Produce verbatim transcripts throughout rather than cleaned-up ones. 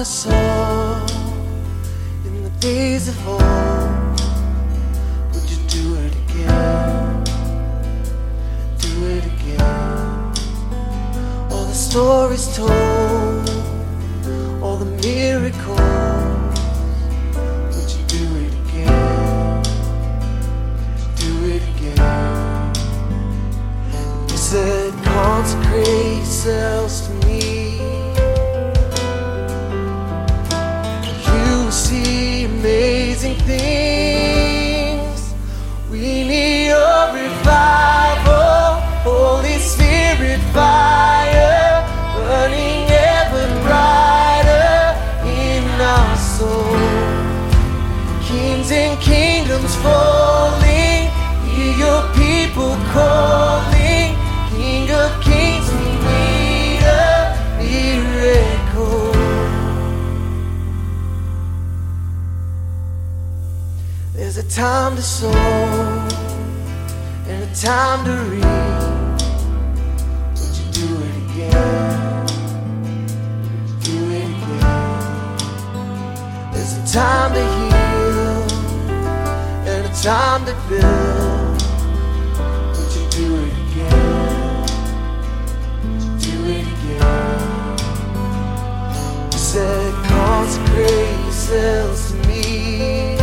saw in the days of old, would you do it again? Do it again. All the stories told, all the miracles, would you do it again? Do it again. You said consecrate yourselves to me. See amazing things. We need a revival, Holy Spirit fire burning ever brighter in our soul. Kings and kingdoms falling, hear your people calling. King of kings, we need a miracle. There's a time to sow and a time to reap. Would you do it again? Do it again. There's a time to heal and a time to build. Would you do it again? Do it again. You said consecrate yourselves to me.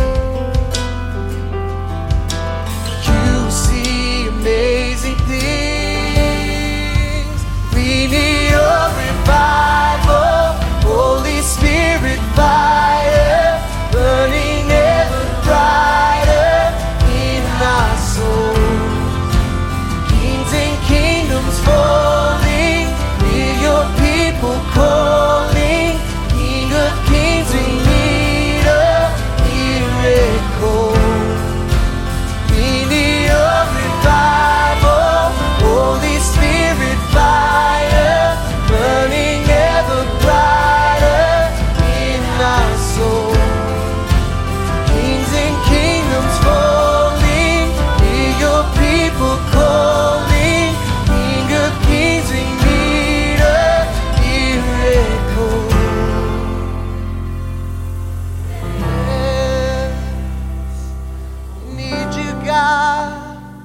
Amazing things. We need a revival, Holy Spirit fire burning ever brighter in our soul. Kings and kingdoms falling, hear your people calling. King of kings, we need a miracle. Holy Spirit fire burning ever brighter in our soul. Kings and kingdoms falling, hear your people calling. King of kings, we need a miracle. Yes, we need you, God.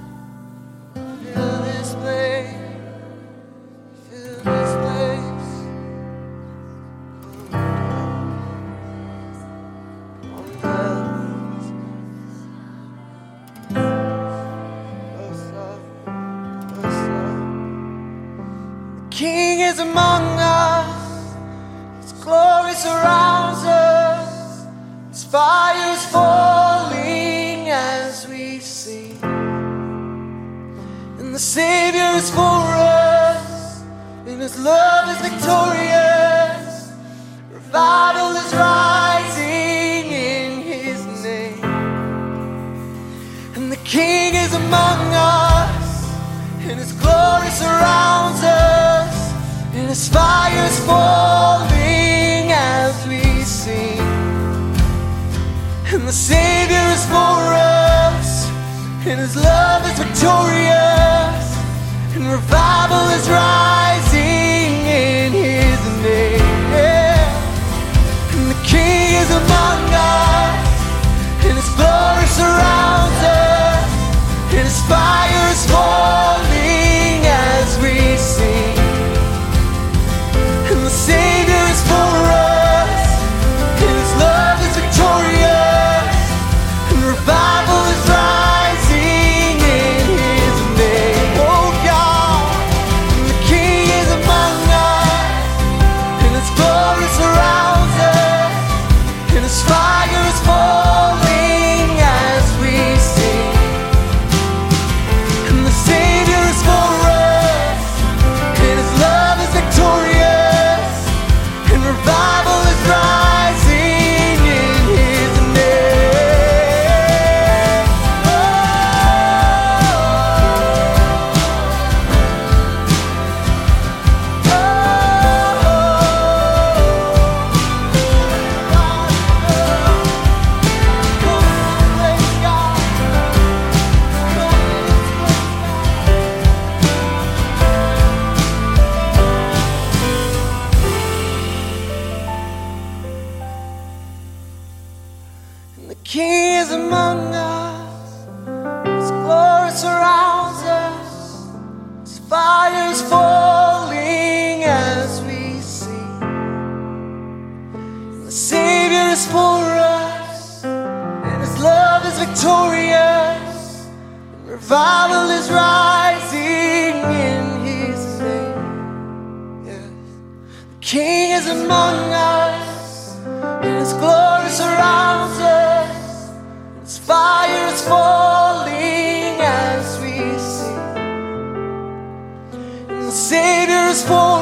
King is among us, His glory surrounds us, His fire is falling as we sing. And the Savior is for us, and His love is victorious. Revival is rising in His name. And the King is among us, and His glory surrounds us, and His fire is falling as we sing. And the Savior is for us, and His love is victorious, and revival is rising in His name. Yeah. And the King is among us, and His glory surrounds us, and His fire is falling as we sing. And the Savior is for us, and His love is victorious, and revival is rising in His name. Oh God, and the King is among us, and And the King is among us. His glory surrounds us. His fire is falling as we sing. And the Savior is for us, and His love is victorious. And revival is rising in His name. Yes. The King is among us, and His glory surrounds us. His fire is falling as we sing. And the Savior is for